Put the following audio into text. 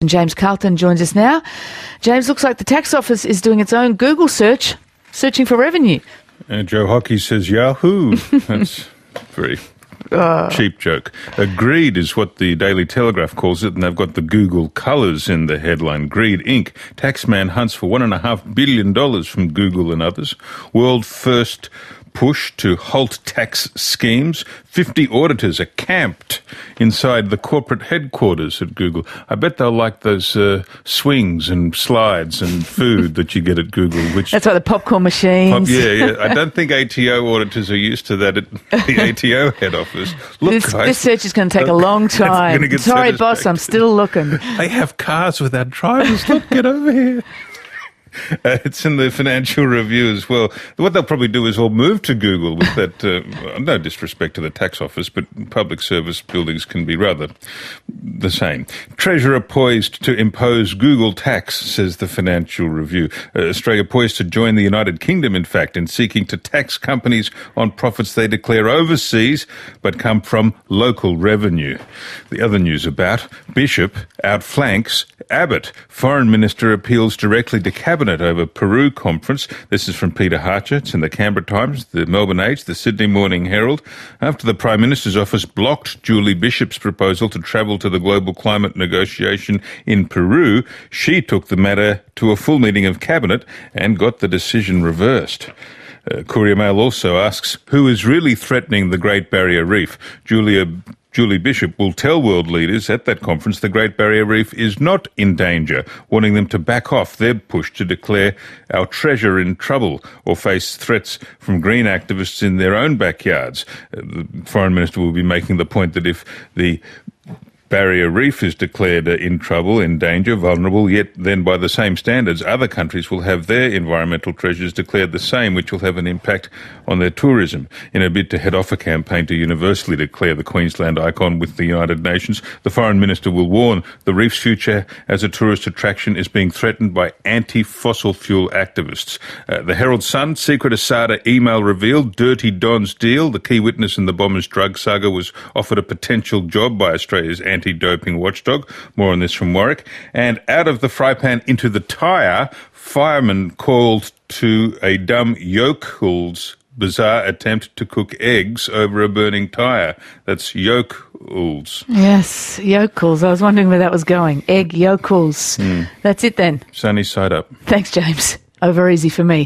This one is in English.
James Carlton joins us now. James, looks like the tax office is doing its own Google search, searching for revenue. Joe Hockey says Yahoo. That's very cheap joke. Greed is what the Daily Telegraph calls it, and they've got the Google colours in the headline. Greed Inc. Taxman hunts for $1.5 billion from Google and others. World first push to halt tax schemes. 50 auditors are camped inside the corporate headquarters at Google. I bet they'll like those swings and slides and food that you get at Google. That's like the popcorn machines. Yeah. I don't think ATO auditors are used to that at the ATO head office. Look, this search is going to take a long time. Sorry, boss, I'm still looking. They have cars without drivers. Look, get over here. It's in the Financial Review as well. What they'll probably do is all move to Google with that, no disrespect to the tax office, but public service buildings can be rather the same. Treasurer poised to impose Google tax, says the Financial Review. Australia poised to join the United Kingdom, in fact, in seeking to tax companies on profits they declare overseas but come from local revenue. The other news about Bishop outflanks Abbott. Foreign Minister appeals directly to Cabinet over Peru conference. This is from Peter Harcher. It's in the Canberra Times, the Melbourne Age, the Sydney Morning Herald. After the Prime Minister's office blocked Julie Bishop's proposal to travel to the global climate negotiation in Peru, she took the matter to a full meeting of Cabinet and got the decision reversed. Courier Mail also asks, who is really threatening the Great Barrier Reef? Julie Bishop will tell world leaders at that conference the Great Barrier Reef is not in danger, warning them to back off their push to declare our treasure in trouble or face threats from green activists in their own backyards. The Foreign Minister will be making the point that if the Barrier Reef is declared in trouble, in danger, vulnerable, yet then by the same standards, other countries will have their environmental treasures declared the same, which will have an impact on their tourism. In a bid to head off a campaign to universally declare the Queensland icon with the United Nations, the Foreign Minister will warn the reef's future as a tourist attraction is being threatened by anti-fossil fuel activists. The Herald Sun, secret Asada email revealed, Dirty Don's deal. The key witness in the Bombers drug saga was offered a potential job by Australia's anti-doping watchdog. More on this from Warwick. And out of the fry pan into the tyre, firemen called to a dumb yokel's bizarre attempt to cook eggs over a burning tyre. That's yokels. Yes, yokels. I was wondering where that was going. Egg yokels. That's it then. Sunny side up. Thanks, James. Over easy for me.